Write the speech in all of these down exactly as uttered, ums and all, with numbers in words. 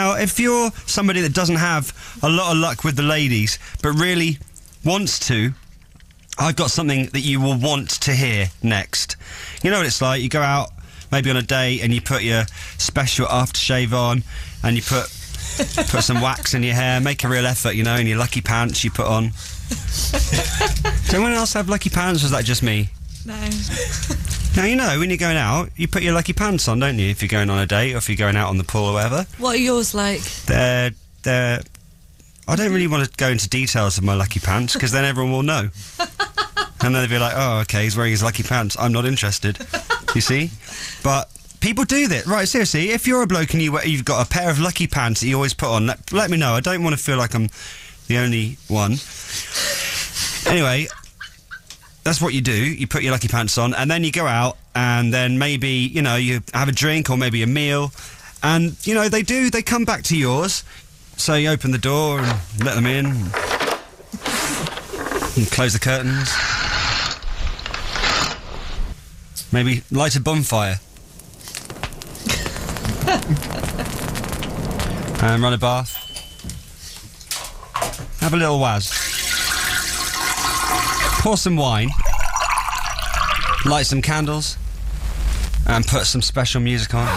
Now, if you're somebody that doesn't have a lot of luck with the ladies, but really wants to, I've got something that you will want to hear next. You know what it's like? You go out, maybe on a date, and you put your special aftershave on, and you put put some wax in your hair, make a real effort, you know, in your lucky pants you put on. Does anyone else have lucky pants, or is that just me? No. Now, you know, when you're going out, you put your lucky pants on, don't you? If you're going on a date, or if you're going out on the pool or whatever. What are yours like? They're... they're... I don't really want to go into details of my lucky pants, because then everyone will know. And then they'll be like, oh, OK, he's wearing his lucky pants. I'm not interested. You see? But people do that. Right, seriously, if you're a bloke and you, you've got a pair of lucky pants that you always put on, let, let me know. I don't want to feel like I'm the only one. Anyway, that's what you do. You put your lucky pants on, and then you go out, and then maybe, you know, you have a drink or maybe a meal, and, you know, they do, they come back to yours. So you open the door and let them in, and close the curtains. Maybe light a bonfire. And run a bath. Have a little waz. Pour some wine. Light some candles. And put some special music on.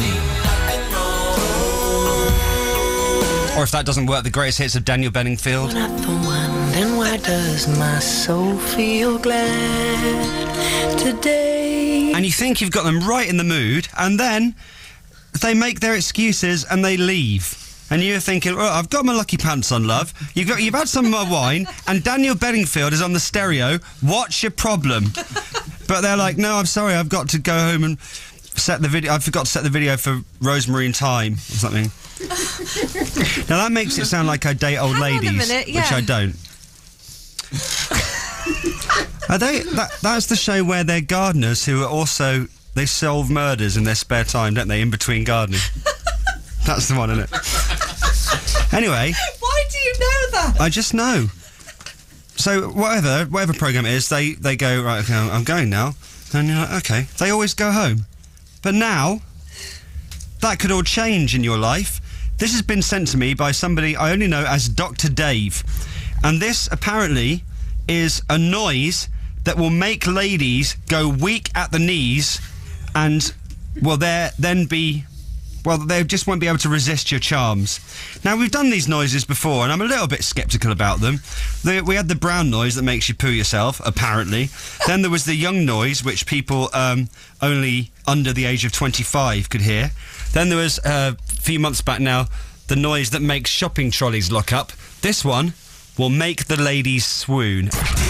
Or if that doesn't work, the greatest hits of Daniel Bedingfield. Not the one, then why does my soul feel glad today? And you think you've got them right in the mood, and then they make their excuses and they leave. And you're thinking, oh, I've got my lucky pants on, love. You've got, you've had some of my wine, and Daniel Bedingfield is on the stereo. What's your problem? But they're like, no, I'm sorry, I've got to go home and set the video. I forgot to set the video for Rosemary in Time or something. Now that makes it sound like I date old Hang ladies, on a minute, yeah. which I don't. Are they? That, that's the show where they're gardeners who are also, they solve murders in their spare time, don't they? In between gardening. That's the one, isn't it? Anyway. Why do you know that? I just know. So whatever, whatever program it is, they they go, right, okay, I'm going now, and you're like, okay. They always go home, but now that could all change in your life. This has been sent to me by somebody I only know as Doctor Dave. And this, apparently, is a noise that will make ladies go weak at the knees and will there then be... Well, they just won't be able to resist your charms. Now, we've done these noises before, and I'm a little bit sceptical about them. The, we had the brown noise that makes you poo yourself, apparently. Then there was the young noise, which people um, only under the age of twenty-five could hear. Then there was, uh, a few months back now, the noise that makes shopping trolleys lock up. This one will make the ladies swoon.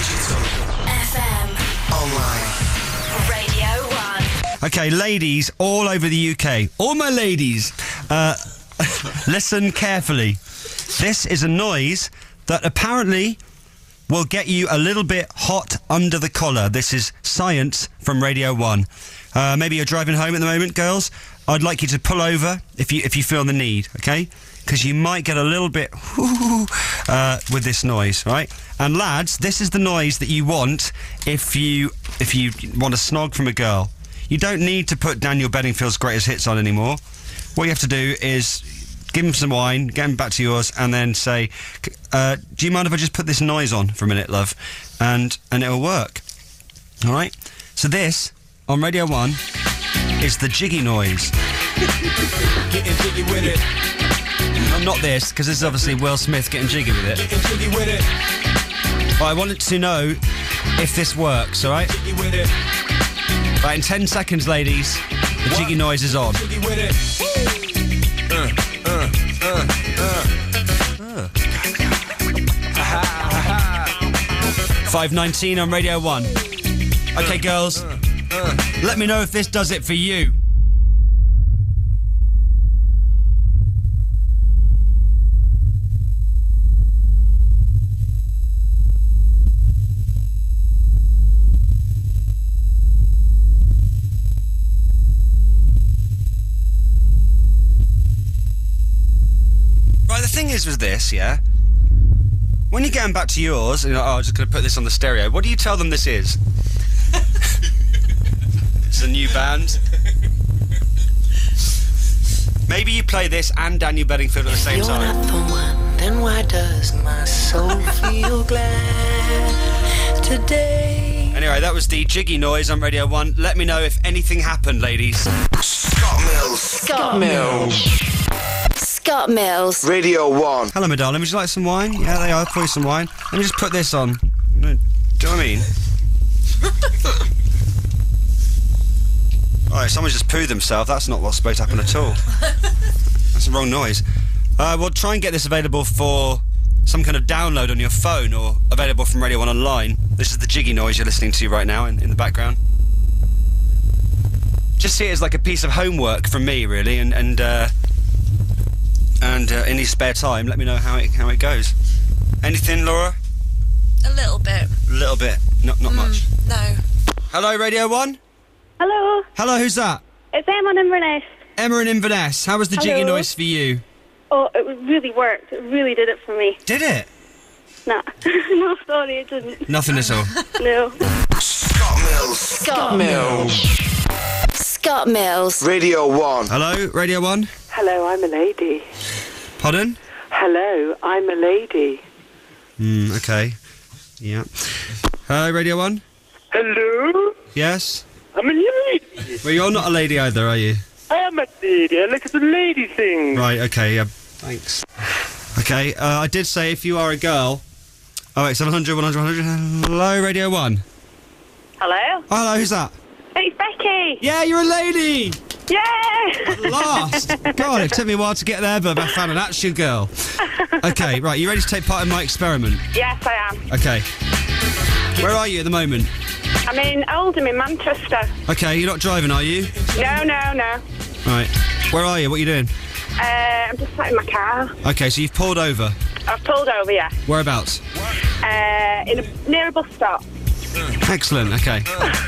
F M. Online. Radio one. Okay, ladies all over the U K. All my ladies, uh, listen carefully. This is a noise that apparently will get you a little bit hot under the collar. This is science from Radio one. Uh, maybe you're driving home at the moment, girls. I'd like you to pull over if you if you feel the need, okay? Because you might get a little bit uh, with this noise, right? And lads, this is the noise that you want if you if you want a snog from a girl. You don't need to put Daniel Bedingfield's greatest hits on anymore. What you have to do is give him some wine, get him back to yours, and then say, uh, do you mind if I just put this noise on for a minute, love? And and it'll work. All right? So this, on Radio one, is the jiggy noise. Getting jiggy with it. No, not this, because this is obviously Will Smith getting jiggy with it. Getting jiggy with it. But I wanted to know if this works, all right? Jiggy with it. Right, in ten seconds, ladies, the jiggy noise is on. Jiggy with it. Uh, uh, uh, uh. five nineteen on Radio one. Okay, girls, let me know if this does it for you. Right, the thing is with this, yeah? When you're getting back to yours, and you're like, oh, I'm just going to put this on the stereo, what do you tell them this is? It's a new band. Maybe you play this and Daniel Bedingfield at the same You're time. not the one, then why does my soul feel glad today? Anyway, that was the Jiggy Noise on Radio one. Let me know if anything happened, ladies. Scott Mills. Scott Mills. Scott Mills. Radio one. Hello, my darling. Would you like some wine? Yeah, they are. I'll pour you some wine. Let me just put this on. Do you know what I mean? Alright, someone just pooed themselves. That's not what's supposed to happen at all. That's the wrong noise. Uh, we'll try and get this available for some kind of download on your phone or available from Radio one Online. This is the Jiggy Noise you're listening to right now in, in the background. Just see it as like a piece of homework from me, really, and and uh, and uh, in your spare time, let me know how it how it goes. Anything, Laura? A little bit. A little bit, not not much. No. Hello, Radio one. Hello, Hello, who's that? it's Emma in Inverness. Emma in Inverness. How was the Jiggy Hello. Noise for you? Oh, it really worked. It really did it for me. Did it? Nah. No, sorry, it didn't. Nothing at all. No. Scott Mills. Scott Mills. Scott Mills. Radio one. Hello, Radio one. Hello, I'm a lady. Pardon? Hello, I'm a lady. Hmm, okay. Yeah. Hello, Radio one. Hello, Yes? I'm a lady. Well, you're not a lady either, are you? I am a lady. I look at the lady thing. Right, okay, yeah. Thanks. Okay, uh, I did say if you are a girl... Oh, wait, seven hundred, one hundred, one hundred. Hello, Radio one. Hello? Oh, hello, who's that? It's Becky. Yeah, you're a lady! Yay! At last! God, it took me a while to get there, but I found an actual girl. Okay, right, you ready to take part in my experiment? Yes, I am. Okay. Where are you at the moment? I'm in Oldham in Manchester. Okay, you're not driving, are you? No, no, no. Right. Where are you? What are you doing? Uh, I'm just sat in my car. Okay, so you've pulled over. I've pulled over, yeah. Whereabouts? Uh, in a, near a bus stop. Excellent, okay.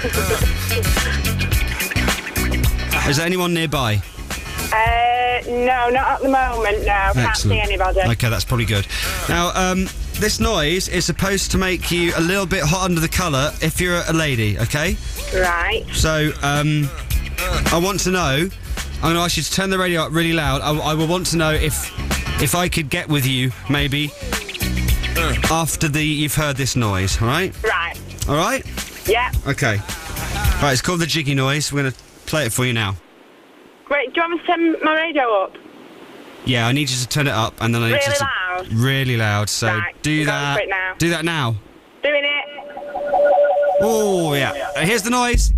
Is there anyone nearby? Uh, no, not at the moment, no. Can't see Excellent. anybody. Okay, that's probably good. Now, um, this noise is supposed to make you a little bit hot under the collar if you're a lady, okay? Right. So, um, I want to know, I'm going to ask you to turn the radio up really loud. I, I will want to know if if I could get with you, maybe, after the you've heard this noise, all right? Right. All right? Yeah. Okay. Right, it's called the Jiggy Noise. We're going to play it for you now. Wait, do you want me to turn my radio up? Yeah, I need you to turn it up, and then I need Really you to... loud? Really loud, so Right, do I'm going that. for it now. Do that now. Doing it. Oh, yeah. Uh, Here's the noise.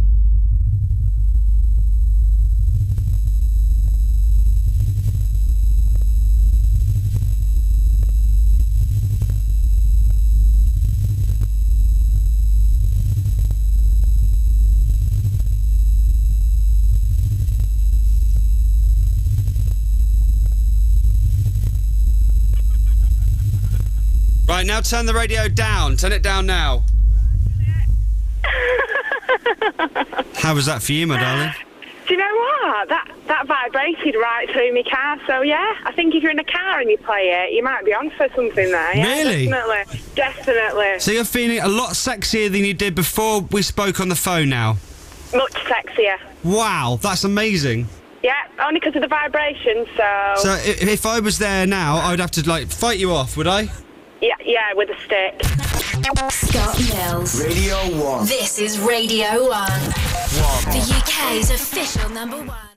Right, now turn the radio down. Turn it down now. How was that for you, my darling? Do you know what? That that vibrated right through my car. So yeah, I think if you're in a car and you play it, you might be on for something there. Yeah, Really? Definitely, definitely. So you're feeling a lot sexier than you did before we spoke on the phone now. Much sexier. Wow, that's amazing. Yeah, only because of the vibration. So. So i- if I was there now, I would have to, like, fight you off, would I? Yeah, yeah, with a stick. Scott Mills. Radio one. This is Radio one. One. The U K's official number one.